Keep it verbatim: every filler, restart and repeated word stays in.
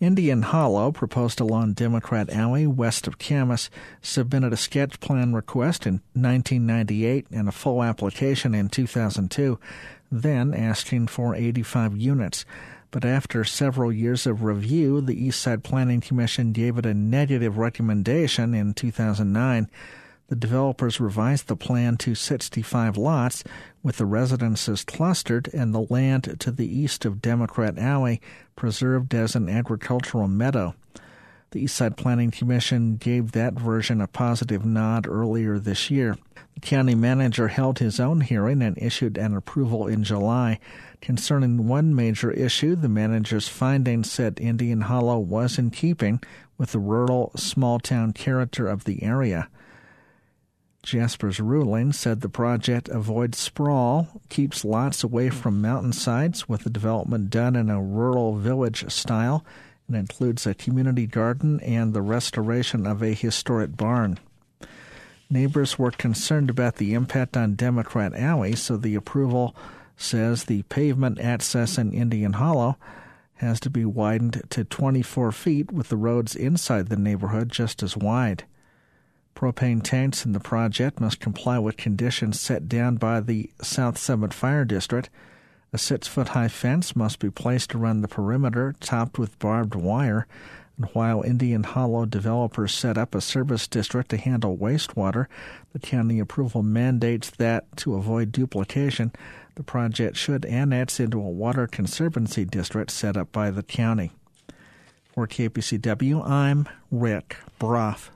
Indian Hollow, proposed along Democrat Alley west of Camas, submitted a sketch plan request in nineteen ninety-eight and a full application in two thousand two, then asking for eighty-five units. But after several years of review, the Eastside Planning Commission gave it a negative recommendation in two thousand nine. The developers revised the plan to sixty-five lots, with the residences clustered and the land to the east of Democrat Alley preserved as an agricultural meadow. The Eastside Planning Commission gave that version a positive nod earlier this year. The county manager held his own hearing and issued an approval in July. Concerning one major issue, the manager's findings said Indian Hollow was in keeping with the rural, small-town character of the area. Jasper's ruling said the project avoids sprawl, keeps lots away from mountainsides with the development done in a rural village style, and includes a community garden and the restoration of a historic barn. Neighbors were concerned about the impact on Democrat Alley, so the approval says the pavement access in Indian Hollow has to be widened to twenty-four feet, with the roads inside the neighborhood just as wide. Propane tanks in the project must comply with conditions set down by the South Summit Fire District. A six-foot-high fence must be placed around the perimeter, topped with barbed wire. And while Indian Hollow developers set up a service district to handle wastewater, the county approval mandates that, to avoid duplication, the project should annex into a water conservancy district set up by the county. For K P C W, I'm Rick Broff.